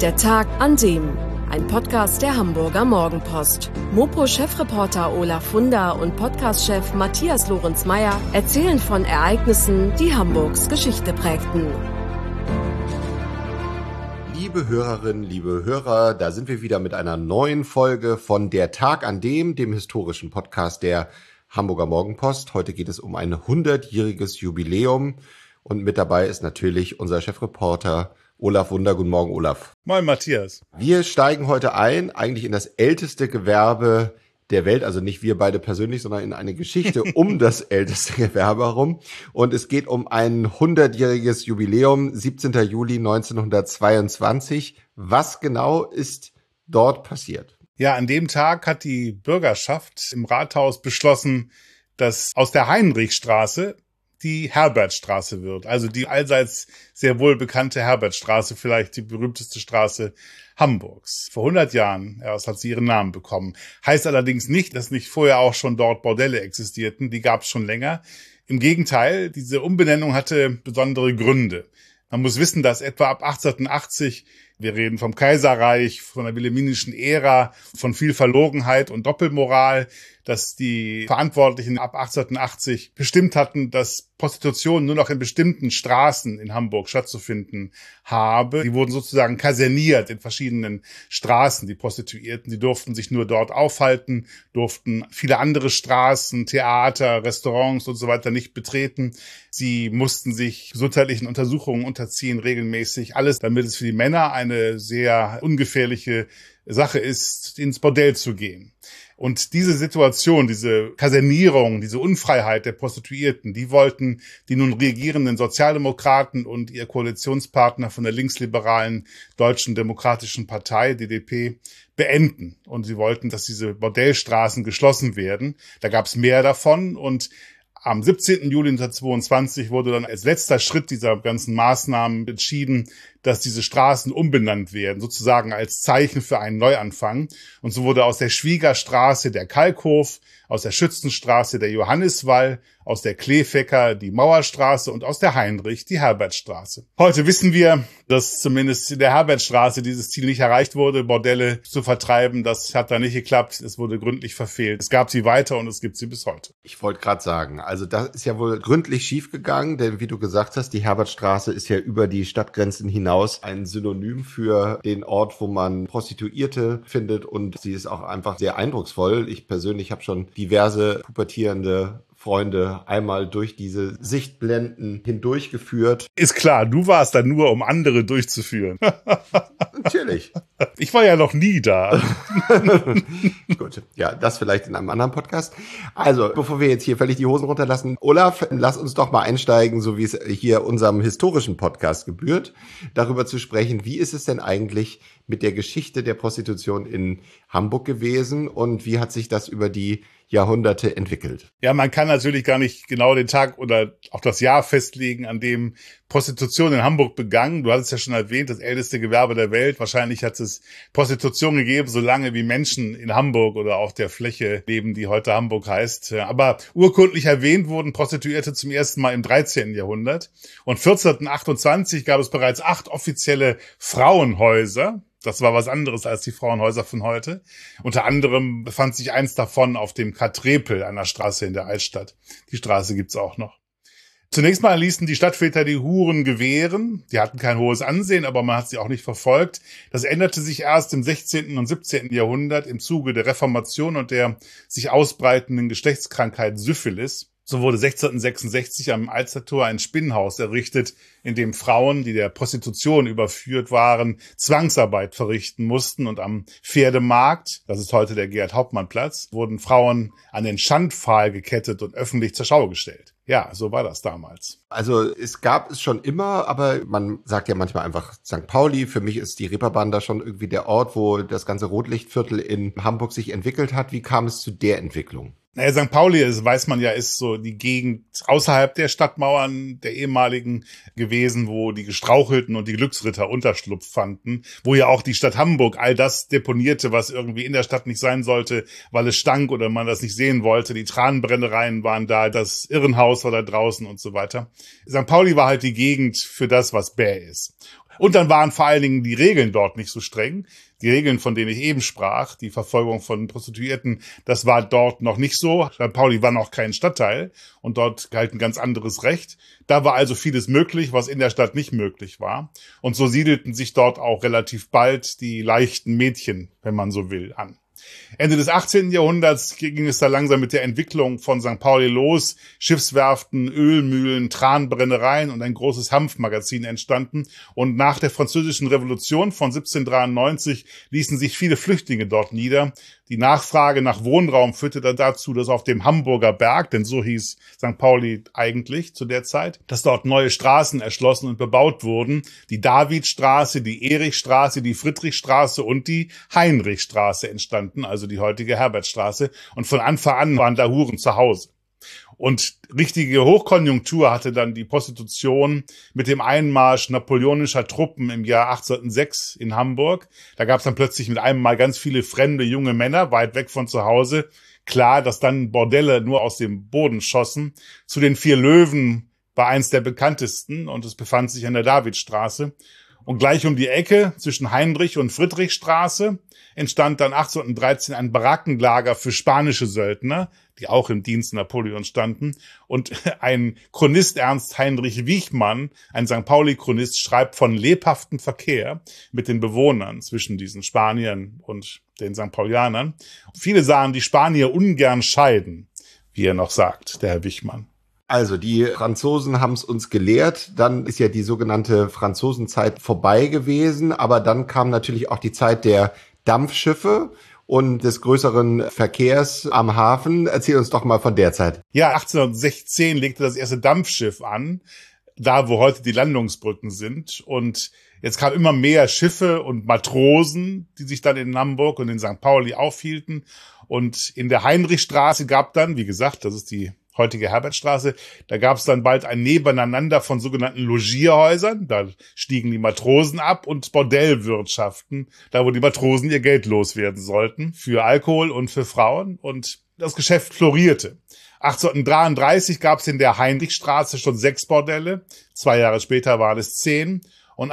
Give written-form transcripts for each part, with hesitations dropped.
Der Tag an dem. Ein Podcast der Hamburger Morgenpost. Mopo-Chefreporter Olaf Funder und Podcast-Chef Matthias Lorenz-Meyer erzählen von Ereignissen, die Hamburgs Geschichte prägten. Liebe Hörerinnen, liebe Hörer, da sind wir wieder mit einer neuen Folge von Der Tag an dem historischen Podcast der Hamburger Morgenpost. Heute geht es um ein 100-jähriges Jubiläum und mit dabei ist natürlich unser Chefreporter Olaf Funder. Guten Morgen, Olaf. Moin, Matthias. Wir steigen heute ein, eigentlich in das älteste Gewerbe der Welt, also nicht wir beide persönlich, sondern in eine Geschichte um das älteste Gewerbe herum. Und es geht um ein 100-jähriges Jubiläum, 17. Juli 1922. Was genau ist dort passiert? Ja, an dem Tag hat die Bürgerschaft im Rathaus beschlossen, dass aus der Heinrichstraße die Herbertstraße wird. Also die allseits sehr wohl bekannte Herbertstraße, vielleicht die berühmteste Straße Hamburgs. Vor 100 Jahren erst hat sie ihren Namen bekommen. Heißt allerdings nicht, dass nicht vorher auch schon dort Bordelle existierten. Die gab es schon länger. Im Gegenteil, diese Umbenennung hatte besondere Gründe. Man muss wissen, dass etwa ab 1880, wir reden vom Kaiserreich, von der wilhelminischen Ära, von viel Verlogenheit und Doppelmoral, dass die Verantwortlichen ab 1880 bestimmt hatten, dass Prostitution nur noch in bestimmten Straßen in Hamburg stattzufinden habe. Die wurden sozusagen kaserniert in verschiedenen Straßen, die Prostituierten. Die durften sich nur dort aufhalten, durften viele andere Straßen, Theater, Restaurants und so weiter nicht betreten. Sie mussten sich gesundheitlichen Untersuchungen unterziehen, regelmäßig. Alles, damit es für die Männer eine sehr ungefährliche Sache ist, ins Bordell zu gehen. Und diese Situation, diese Kasernierung, diese Unfreiheit der Prostituierten, die wollten die nun regierenden Sozialdemokraten und ihr Koalitionspartner von der linksliberalen Deutschen Demokratischen Partei, DDP, beenden. Und sie wollten, dass diese Bordellstraßen geschlossen werden. Da gab es mehr davon und am 17. Juli 1922 wurde dann als letzter Schritt dieser ganzen Maßnahmen entschieden, dass diese Straßen umbenannt werden, sozusagen als Zeichen für einen Neuanfang. Und so wurde aus der Schwiegerstraße der Kalkhof, aus der Schützenstraße der Johanniswall, aus der Kleefecker die Mauerstraße und aus der Heinrich die Herbertstraße. Heute wissen wir, dass zumindest in der Herbertstraße dieses Ziel nicht erreicht wurde, Bordelle zu vertreiben. Das hat da nicht geklappt. Es wurde gründlich verfehlt. Es gab sie weiter und es gibt sie bis heute. Ich wollte gerade sagen, also das ist ja wohl gründlich schiefgegangen, denn wie du gesagt hast, die Herbertstraße ist ja über die Stadtgrenzen hinaus ein Synonym für den Ort, wo man Prostituierte findet und sie ist auch einfach sehr eindrucksvoll. Ich persönlich habe schon diverse pubertierende Freunde einmal durch diese Sichtblenden hindurchgeführt. Ist klar, du warst da nur, um andere durchzuführen. Natürlich. Ich war ja noch nie da. Gut, ja, das vielleicht in einem anderen Podcast. Also, bevor wir jetzt hier völlig die Hosen runterlassen, Olaf, lass uns doch mal einsteigen, so wie es hier unserem historischen Podcast gebührt, darüber zu sprechen, wie ist es denn eigentlich mit der Geschichte der Prostitution in Hamburg gewesen und wie hat sich das über die Jahrhunderte entwickelt? Ja, man kann natürlich gar nicht genau den Tag oder auch das Jahr festlegen, an dem Prostitution in Hamburg begann. Du hattest ja schon erwähnt, das älteste Gewerbe der Welt. Wahrscheinlich hat es Prostitution gegeben, so lange wie Menschen in Hamburg oder auf der Fläche leben, die heute Hamburg heißt. Aber urkundlich erwähnt wurden Prostituierte zum ersten Mal im 13. Jahrhundert. Und 1428 gab es bereits 8 offizielle Frauenhäuser. Das war was anderes als die Frauenhäuser von heute. Unter anderem befand sich eins davon auf dem Katrepel, einer Straße in der Altstadt. Die Straße gibt's auch noch. Zunächst mal ließen die Stadtväter die Huren gewähren. Die hatten kein hohes Ansehen, aber man hat sie auch nicht verfolgt. Das änderte sich erst im 16. und 17. Jahrhundert im Zuge der Reformation und der sich ausbreitenden Geschlechtskrankheit Syphilis. So wurde 1666 am Alstertor ein Spinnenhaus errichtet, in dem Frauen, die der Prostitution überführt waren, Zwangsarbeit verrichten mussten. Und am Pferdemarkt, das ist heute der Gerhard-Hauptmann-Platz, wurden Frauen an den Schandpfahl gekettet und öffentlich zur Schau gestellt. Ja, so war das damals. Also es gab es schon immer, aber man sagt ja manchmal einfach St. Pauli. Für mich ist die Reeperbahn da schon irgendwie der Ort, wo das ganze Rotlichtviertel in Hamburg sich entwickelt hat. Wie kam es zu der Entwicklung? Naja, St. Pauli, das weiß man ja, ist so die Gegend außerhalb der Stadtmauern der ehemaligen gewesen, wo die Gestrauchelten und die Glücksritter Unterschlupf fanden, wo ja auch die Stadt Hamburg all das deponierte, was irgendwie in der Stadt nicht sein sollte, weil es stank oder man das nicht sehen wollte. Die Tranenbrennereien waren da, das Irrenhaus war da draußen und so weiter. St. Pauli war halt die Gegend für das, was bäh ist. Und dann waren vor allen Dingen die Regeln dort nicht so streng. Die Regeln, von denen ich eben sprach, die Verfolgung von Prostituierten, das war dort noch nicht so. St. Pauli war noch kein Stadtteil und dort galt ein ganz anderes Recht. Da war also vieles möglich, was in der Stadt nicht möglich war. Und so siedelten sich dort auch relativ bald die leichten Mädchen, wenn man so will, an. Ende des 18. Jahrhunderts ging es da langsam mit der Entwicklung von St. Pauli los. Schiffswerften, Ölmühlen, Tranbrennereien und ein großes Hanfmagazin entstanden. Und nach der Französischen Revolution von 1793 ließen sich viele Flüchtlinge dort nieder. Die Nachfrage nach Wohnraum führte dann dazu, dass auf dem Hamburger Berg, denn so hieß St. Pauli eigentlich zu der Zeit, dass dort neue Straßen erschlossen und bebaut wurden. Die Davidstraße, die Erichstraße, die Friedrichstraße und die Heinrichstraße entstanden, also die heutige Herbertstraße. Und von Anfang an waren da Huren zu Hause. Und richtige Hochkonjunktur hatte dann die Prostitution mit dem Einmarsch napoleonischer Truppen im Jahr 1806 in Hamburg. Da gab es dann plötzlich mit einem Mal ganz viele fremde junge Männer weit weg von zu Hause. Klar, dass dann Bordelle nur aus dem Boden schossen. Zu den 4 Löwen war eins der bekanntesten und es befand sich an der Davidstraße. Und gleich um die Ecke zwischen Heinrich- und Friedrichstraße entstand dann 1813 ein Barackenlager für spanische Söldner, die auch im Dienst Napoleons standen. Und ein Chronist, Ernst Heinrich Wichmann, ein St. Pauli-Chronist, schreibt von lebhaftem Verkehr mit den Bewohnern zwischen diesen Spaniern und den St. Paulianern. Viele sahen die Spanier ungern scheiden, wie er noch sagt, der Herr Wichmann. Also die Franzosen haben es uns gelehrt, dann ist ja die sogenannte Franzosenzeit vorbei gewesen, aber dann kam natürlich auch die Zeit der Dampfschiffe und des größeren Verkehrs am Hafen. Erzähl uns doch mal von der Zeit. Ja, 1816 legte das erste Dampfschiff an, da wo heute die Landungsbrücken sind. Und jetzt kamen immer mehr Schiffe und Matrosen, die sich dann in Hamburg und in St. Pauli aufhielten. Und in der Heinrichstraße gab dann, wie gesagt, das ist die heutige Herbertstraße, da gab es dann bald ein Nebeneinander von sogenannten Logierhäusern, da stiegen die Matrosen ab, und Bordellwirtschaften, da wo die Matrosen ihr Geld loswerden sollten, für Alkohol und für Frauen, und das Geschäft florierte. 1833 gab es in der Heinrichstraße schon 6 Bordelle, 2 Jahre später waren es 10, und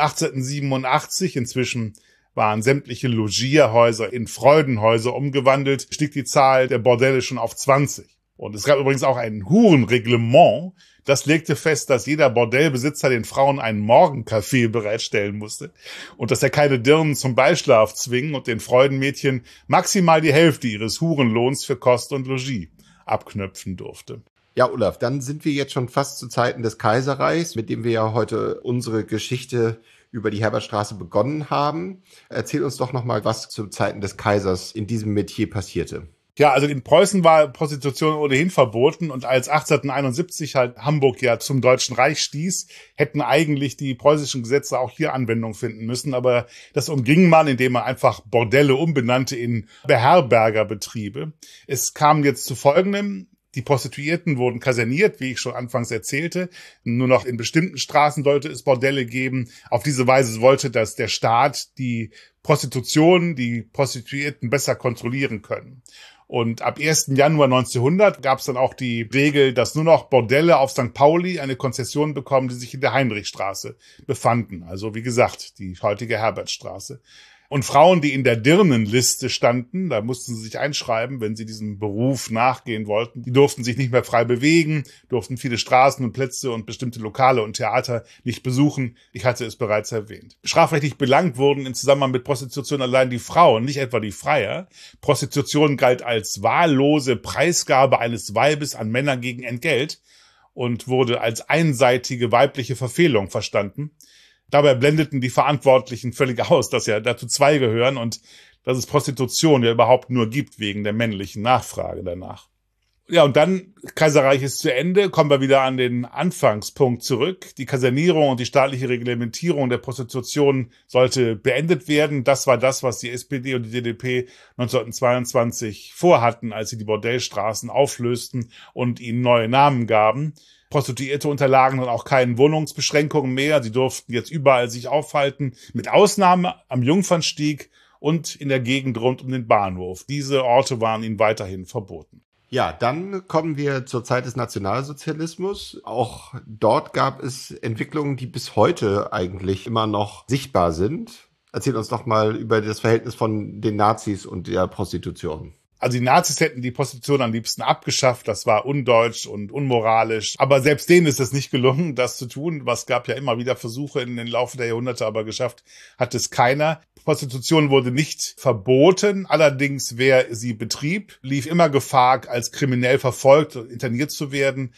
1887, inzwischen waren sämtliche Logierhäuser in Freudenhäuser umgewandelt, stieg die Zahl der Bordelle schon auf 20. Und es gab übrigens auch ein Hurenreglement, das legte fest, dass jeder Bordellbesitzer den Frauen einen Morgenkaffee bereitstellen musste und dass er keine Dirnen zum Beischlaf zwingen und den Freudenmädchen maximal die Hälfte ihres Hurenlohns für Kost und Logis abknöpfen durfte. Ja, Olaf, dann sind wir jetzt schon fast zu Zeiten des Kaiserreichs, mit dem wir ja heute unsere Geschichte über die Herbertstraße begonnen haben. Erzähl uns doch nochmal, was zu Zeiten des Kaisers in diesem Metier passierte. Ja, also in Preußen war Prostitution ohnehin verboten, und als 1871 halt Hamburg ja zum Deutschen Reich stieß, hätten eigentlich die preußischen Gesetze auch hier Anwendung finden müssen, aber das umging man, indem man einfach Bordelle umbenannte in Beherbergerbetriebe. Es kam jetzt zu Folgendem: Die Prostituierten wurden kaserniert, wie ich schon anfangs erzählte. Nur noch in bestimmten Straßen sollte es Bordelle geben. Auf diese Weise wollte das der Staat die Prostitution, die Prostituierten besser kontrollieren können. Und ab 1. Januar 1900 gab es dann auch die Regel, dass nur noch Bordelle auf St. Pauli eine Konzession bekommen, die sich in der Heinrichstraße befanden. Also wie gesagt, die heutige Herbertstraße. Und Frauen, die in der Dirnenliste standen, da mussten sie sich einschreiben, wenn sie diesem Beruf nachgehen wollten, die durften sich nicht mehr frei bewegen, durften viele Straßen und Plätze und bestimmte Lokale und Theater nicht besuchen. Ich hatte es bereits erwähnt. Strafrechtlich belangt wurden im Zusammenhang mit Prostitution allein die Frauen, nicht etwa die Freier. Prostitution galt als wahllose Preisgabe eines Weibes an Männer gegen Entgelt und wurde als einseitige weibliche Verfehlung verstanden. Dabei blendeten die Verantwortlichen völlig aus, dass ja dazu 2 gehören und dass es Prostitution ja überhaupt nur gibt wegen der männlichen Nachfrage danach. Ja, und dann, Kaiserreich ist zu Ende, kommen wir wieder an den Anfangspunkt zurück. Die Kasernierung und die staatliche Reglementierung der Prostitution sollte beendet werden. Das war das, was die SPD und die DDP 1922 vorhatten, als sie die Bordellstraßen auflösten und ihnen neue Namen gaben. Prostituierte unterlagen dann auch keinen Wohnungsbeschränkungen mehr. Sie durften jetzt überall sich aufhalten, mit Ausnahme am Jungfernstieg und in der Gegend rund um den Bahnhof. Diese Orte waren ihnen weiterhin verboten. Ja, dann kommen wir zur Zeit des Nationalsozialismus. Auch dort gab es Entwicklungen, die bis heute eigentlich immer noch sichtbar sind. Erzähl uns doch mal über das Verhältnis von den Nazis und der Prostitution. Also die Nazis hätten die Prostitution am liebsten abgeschafft. Das war undeutsch und unmoralisch. Aber selbst denen ist es nicht gelungen, das zu tun. Es gab ja immer wieder Versuche in den Laufe der Jahrhunderte, aber geschafft hat es keiner. Prostitution wurde nicht verboten. Allerdings, wer sie betrieb, lief immer Gefahr, als kriminell verfolgt und interniert zu werden.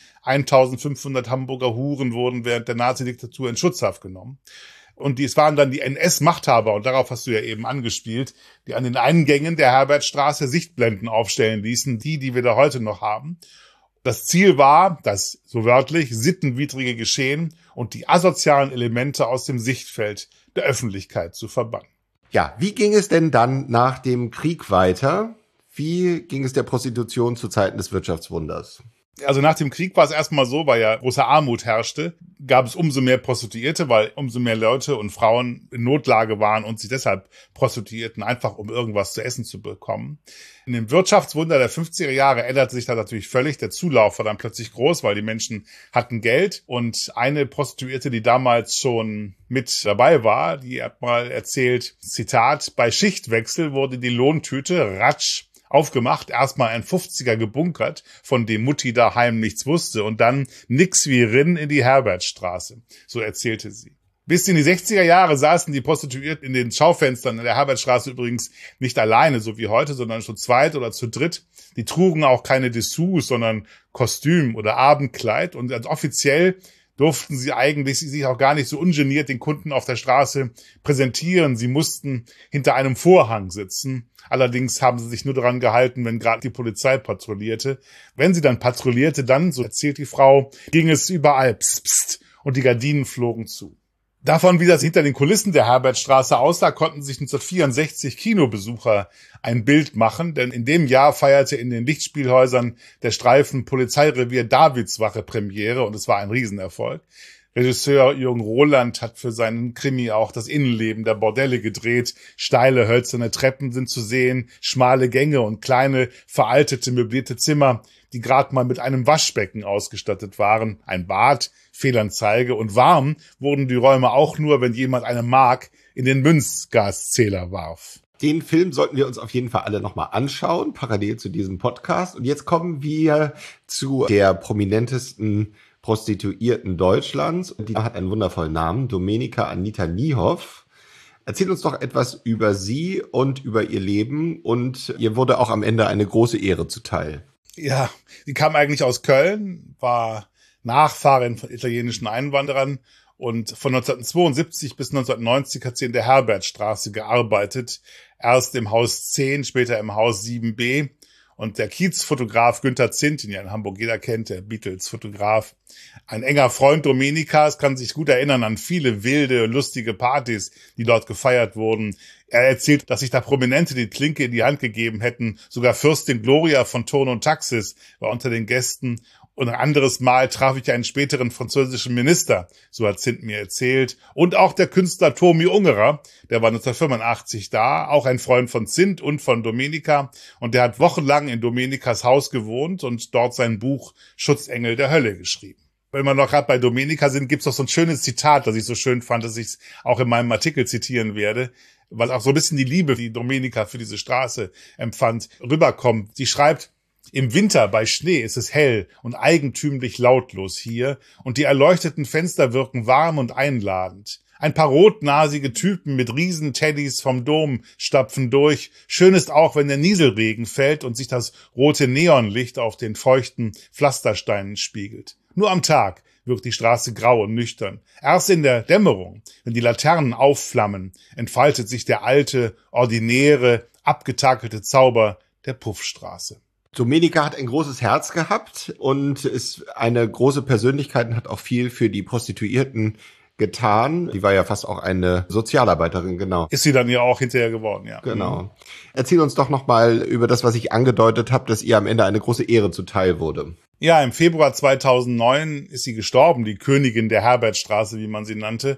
1500 Hamburger Huren wurden während der Nazi-Diktatur in Schutzhaft genommen. Und es waren dann die NS-Machthaber, und darauf hast du ja eben angespielt, die an den Eingängen der Herbertstraße Sichtblenden aufstellen ließen, die wir da heute noch haben. Das Ziel war, das, so wörtlich, sittenwidrige Geschehen und die asozialen Elemente aus dem Sichtfeld der Öffentlichkeit zu verbannen. Ja, wie ging es denn dann nach dem Krieg weiter? Wie ging es der Prostitution zu Zeiten des Wirtschaftswunders? Also nach dem Krieg war es erstmal so, weil ja große Armut herrschte, gab es umso mehr Prostituierte, weil umso mehr Leute und Frauen in Notlage waren und sich deshalb prostituierten, einfach um irgendwas zu essen zu bekommen. In dem Wirtschaftswunder der 50er Jahre änderte sich da natürlich völlig. Der Zulauf war dann plötzlich groß, weil die Menschen hatten Geld. Und eine Prostituierte, die damals schon mit dabei war, die hat mal erzählt, Zitat, bei Schichtwechsel wurde die Lohntüte ratsch aufgemacht, erstmal ein 50er gebunkert, von dem Mutti daheim nichts wusste und dann nix wie Rinn in die Herbertstraße. So erzählte sie. Bis in die 60er Jahre saßen die Prostituierten in den Schaufenstern in der Herbertstraße übrigens nicht alleine, so wie heute, sondern zu zweit oder zu dritt. Die trugen auch keine Dessous, sondern Kostüm oder Abendkleid und offiziell durften sie eigentlich sich auch gar nicht so ungeniert den Kunden auf der Straße präsentieren. Sie mussten hinter einem Vorhang sitzen. Allerdings haben sie sich nur daran gehalten, wenn gerade die Polizei patrouillierte. Wenn sie dann patrouillierte, dann, so erzählt die Frau, ging es überall pst, pst, und die Gardinen flogen zu. Davon, wie das hinter den Kulissen der Herbertstraße aussah, konnten sich 1964 Kinobesucher ein Bild machen, denn in dem Jahr feierte in den Lichtspielhäusern der Streifen Polizeirevier Davidswache Premiere und es war ein Riesenerfolg. Regisseur Jürgen Roland hat für seinen Krimi auch das Innenleben der Bordelle gedreht. Steile, hölzerne Treppen sind zu sehen, schmale Gänge und kleine, veraltete, möblierte Zimmer, die gerade mal mit einem Waschbecken ausgestattet waren, ein Bad, Fehlanzeige und warm wurden die Räume auch nur, wenn jemand eine Mark in den Münzgaszähler warf. Den Film sollten wir uns auf jeden Fall alle nochmal anschauen, parallel zu diesem Podcast. Und jetzt kommen wir zu der prominentesten Prostituierten Deutschlands. Die hat einen wundervollen Namen, Domenica Anita Niehoff. Erzähl uns doch etwas über sie und über ihr Leben. Und ihr wurde auch am Ende eine große Ehre zuteil. Ja, sie kam eigentlich aus Köln, war Nachfahrin von italienischen Einwanderern und von 1972 bis 1990 hat sie in der Herbertstraße gearbeitet. Erst im Haus 10, später im Haus 7b. Und der Kiezfotograf Günther Zint, den ja in Hamburg jeder kennt, der Beatles-Fotograf, ein enger Freund Domenikas, kann sich gut erinnern an viele wilde, lustige Partys, die dort gefeiert wurden. Er erzählt, dass sich da Prominente die Klinke in die Hand gegeben hätten. Sogar Fürstin Gloria von Thurn und Taxis war unter den Gästen. Und ein anderes Mal traf ich einen späteren französischen Minister, so hat Zint mir erzählt. Und auch der Künstler Tomi Ungerer, der war 1985 da, auch ein Freund von Zint und von Domenica. Und der hat wochenlang in Domenikas Haus gewohnt und dort sein Buch Schutzengel der Hölle geschrieben. Wenn wir noch gerade bei Domenica sind, gibt's noch so ein schönes Zitat, das ich so schön fand, dass ich es auch in meinem Artikel zitieren werde, weil auch so ein bisschen die Liebe, die Domenica für diese Straße empfand, rüberkommt. Sie schreibt: Im Winter bei Schnee ist es hell und eigentümlich lautlos hier und die erleuchteten Fenster wirken warm und einladend. Ein paar rotnasige Typen mit Riesenteddys vom Dom stapfen durch. Schön ist auch, wenn der Nieselregen fällt und sich das rote Neonlicht auf den feuchten Pflastersteinen spiegelt. Nur am Tag wirkt die Straße grau und nüchtern. Erst in der Dämmerung, wenn die Laternen aufflammen, entfaltet sich der alte, ordinäre, abgetakelte Zauber der Puffstraße. Domenica hat ein großes Herz gehabt und ist eine große Persönlichkeit und hat auch viel für die Prostituierten getan. Die war ja fast auch eine Sozialarbeiterin, genau. Ist sie dann ja auch hinterher geworden, ja. Genau. Erzähl uns doch nochmal über das, was ich angedeutet habe, dass ihr am Ende eine große Ehre zuteil wurde. Ja, im Februar 2009 ist sie gestorben, die Königin der Herbertstraße, wie man sie nannte.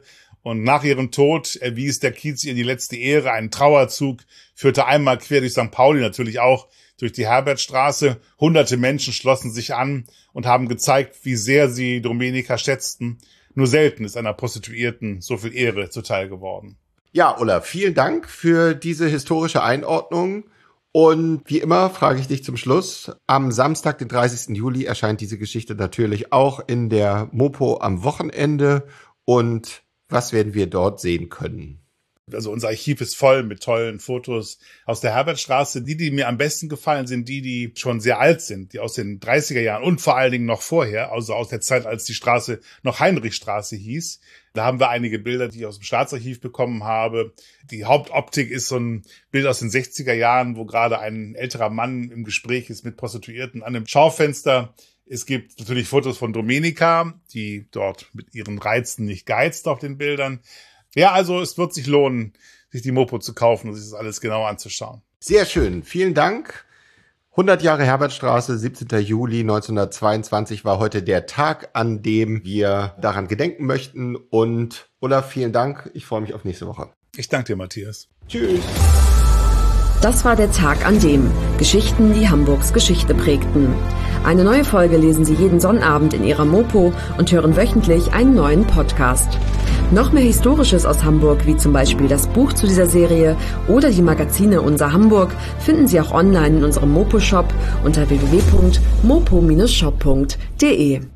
Und nach ihrem Tod erwies der Kiez ihr die letzte Ehre. Ein Trauerzug führte einmal quer durch St. Pauli, natürlich auch durch die Herbertstraße. Hunderte Menschen schlossen sich an und haben gezeigt, wie sehr sie Domenica schätzten. Nur selten ist einer Prostituierten so viel Ehre zuteil geworden. Ja, Ulla, vielen Dank für diese historische Einordnung. Und wie immer frage ich dich zum Schluss, am Samstag, den 30. Juli, erscheint diese Geschichte natürlich auch in der Mopo am Wochenende. Und was werden wir dort sehen können? Also unser Archiv ist voll mit tollen Fotos aus der Herbertstraße. Die mir am besten gefallen, sind die schon sehr alt sind, die aus den 30er Jahren und vor allen Dingen noch vorher, also aus der Zeit, als die Straße noch Heinrichstraße hieß. Da haben wir einige Bilder, die ich aus dem Staatsarchiv bekommen habe. Die Hauptoptik ist so ein Bild aus den 60er Jahren, wo gerade ein älterer Mann im Gespräch ist mit Prostituierten an einem Schaufenster. Es gibt natürlich Fotos von Domenica, die dort mit ihren Reizen nicht geizt auf den Bildern. Ja, also es wird sich lohnen, sich die Mopo zu kaufen und sich das alles genau anzuschauen. Sehr schön, vielen Dank. 100 Jahre Herbertstraße, 17. Juli 1922 war heute der Tag, an dem wir daran gedenken möchten. Und Ulla, vielen Dank. Ich freue mich auf nächste Woche. Ich danke dir, Matthias. Tschüss. Das war der Tag an dem. Geschichten, die Hamburgs Geschichte prägten. Eine neue Folge lesen Sie jeden Sonnabend in Ihrer Mopo und hören wöchentlich einen neuen Podcast. Noch mehr Historisches aus Hamburg, wie zum Beispiel das Buch zu dieser Serie oder die Magazine Unser Hamburg, finden Sie auch online in unserem Mopo-Shop unter www.mopo-shop.de.